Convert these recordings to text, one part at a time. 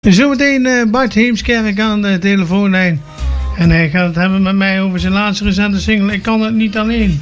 Zometeen Bart Heemskerk aan de telefoonlijn. En hij gaat het hebben met mij over zijn laatste recente single Ik kan het niet alleen.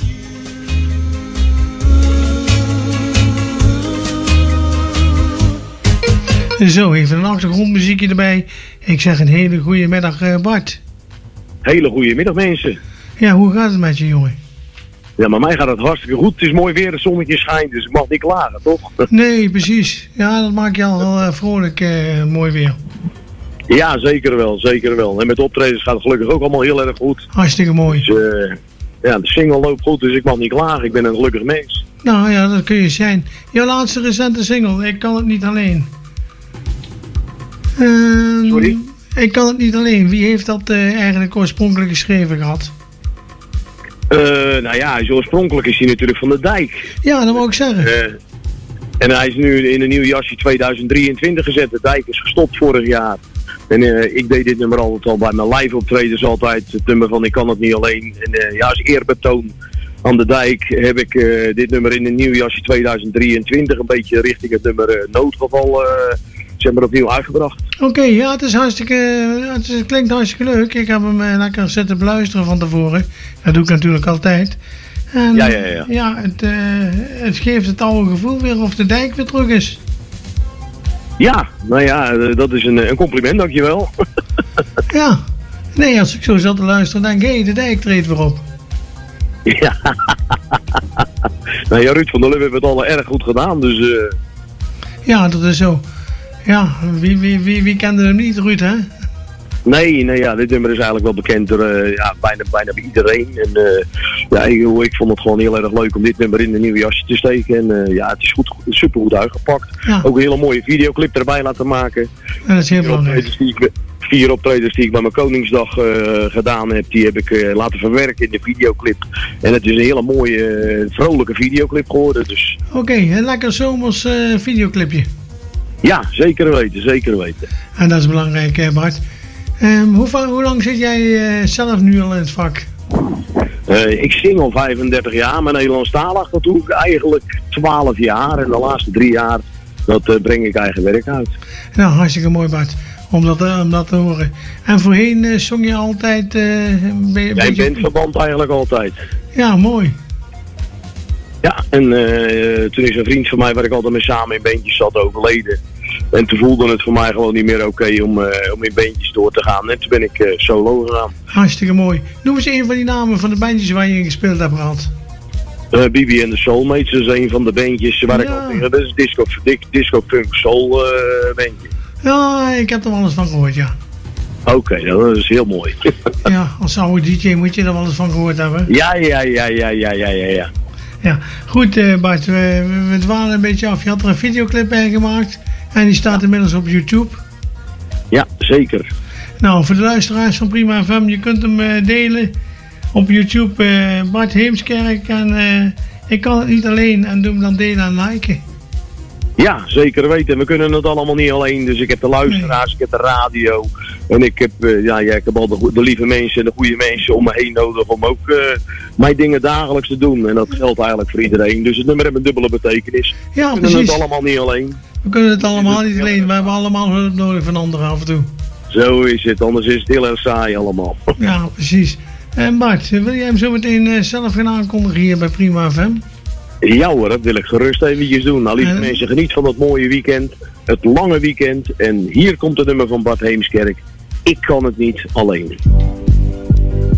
Zo, even een achtergrondmuziekje erbij. Ik zeg een hele goede middag, Bart. Hele goede middag, mensen. Ja, hoe gaat het met je, jongen? Ja, maar mij gaat het hartstikke goed. Het is mooi weer, het zonnetje schijnt, dus ik mag niet klagen, toch? Nee, precies. Ja, dat maakt je al wel vrolijk, mooi weer. Ja, zeker wel, zeker wel. En met de optredens gaat het gelukkig ook allemaal heel erg goed. Hartstikke mooi. Dus, ja, de single loopt goed, dus ik mag niet klagen. Ik ben een gelukkig mens. Nou ja, dat kun je zijn. Jouw laatste recente single, Ik kan het niet alleen. Sorry? Ik kan het niet alleen. Wie heeft dat eigenlijk oorspronkelijk geschreven gehad? Nou ja, oorspronkelijk is hij natuurlijk van de Dijk. Ja, dat wou ik zeggen. En hij is nu in een nieuw jasje 2023 gezet. De Dijk is gestopt vorig jaar. En ik deed dit nummer altijd al bij mijn live optredens altijd. Het nummer van Ik kan het niet alleen. En ja, als eerbetoon aan de Dijk heb ik dit nummer in een nieuw jasje 2023 een beetje richting het nummer Noodgeval zeg maar opnieuw uitgebracht. Oké, ja, het is hartstikke, het klinkt hartstikke leuk. Ik heb hem lekker zitten beluisteren van tevoren. Dat doe ik natuurlijk altijd. En, ja, het geeft het oude gevoel weer of de Dijk weer terug is. Ja, nou ja, dat is een compliment, dankjewel. Ja, nee, als ik zo zat te luisteren, denk ik, de Dijk treedt weer op. Ja, nou ja, Ruud van der Lubbe heeft het al erg goed gedaan, dus... Ja, dat is zo. Ja, wie kende hem niet, Ruud, hè? Nee, ja, dit nummer is eigenlijk wel bekend door ja, bijna bij iedereen. En ja, ik vond het gewoon heel erg leuk om dit nummer in een nieuwe jasje te steken. En ja, het is super goed uitgepakt. Ja. Ook een hele mooie videoclip erbij laten maken. Ja, dat is heel belangrijk. 4 optredens die ik bij mijn Koningsdag gedaan heb, die heb ik laten verwerken in de videoclip. En het is een hele mooie, vrolijke videoclip geworden. Dus. Oké, een lekker zomers videoclipje. Ja, zeker weten, zeker weten. En dat is belangrijk, Bart. Hoe lang zit jij zelf nu al in het vak? Ik zing al 35 jaar, maar Nederlandstalig dat doe ik eigenlijk 12 jaar. En de laatste 3 jaar, dat breng ik eigen werk uit. Nou, hartstikke mooi, Bart. Om dat te horen. En voorheen zong je altijd... Jij bent verband eigenlijk altijd. Ja, mooi. Ja, en toen is een vriend van mij waar ik altijd mee samen in bandjes zat overleden. En toen voelde het voor mij gewoon niet meer oké om in bandjes door te gaan. En toen ben ik solo gegaan. Hartstikke mooi. Noem eens een van die namen van de bandjes waar je in gespeeld hebt gehad. Bibi en de Soulmates, dat is een van de bandjes waar ik altijd... Dat is disco funk soul bandje. Ja, ik heb er wel eens van gehoord, ja. Oké, dat is heel mooi. Ja, als oude DJ moet je er wel eens van gehoord hebben. Ja. Ja, goed Bart, we dwalen een beetje af. Je had er een videoclip bij gemaakt en die staat inmiddels op YouTube. Ja, zeker. Nou, voor de luisteraars van Prima FM, je kunt hem delen op YouTube, Bart Heemskerk. En ik kan het niet alleen en doe hem dan delen en liken. Ja, zeker weten. We kunnen het allemaal niet alleen. Dus ik heb de luisteraars, ik heb de radio. En ik heb, ik heb al de lieve mensen en de goede mensen om me heen nodig om ook mijn dingen dagelijks te doen. En dat geldt eigenlijk voor iedereen. Dus het nummer heeft een dubbele betekenis. Ja, we precies. kunnen het allemaal niet alleen. We kunnen het allemaal niet alleen. We hebben allemaal hulp nodig van anderen af en toe. Zo is het. Anders is het heel erg saai allemaal. Ja, precies. En Bart, wil jij hem zo meteen zelf gaan aankondigen hier bij Prima FM? Ja hoor, dat wil ik gerust eventjes doen. Nou, lieve mensen, geniet van dat mooie weekend. Het lange weekend. En hier komt het nummer van Bart Heemskerk. Ik kan het niet alleen.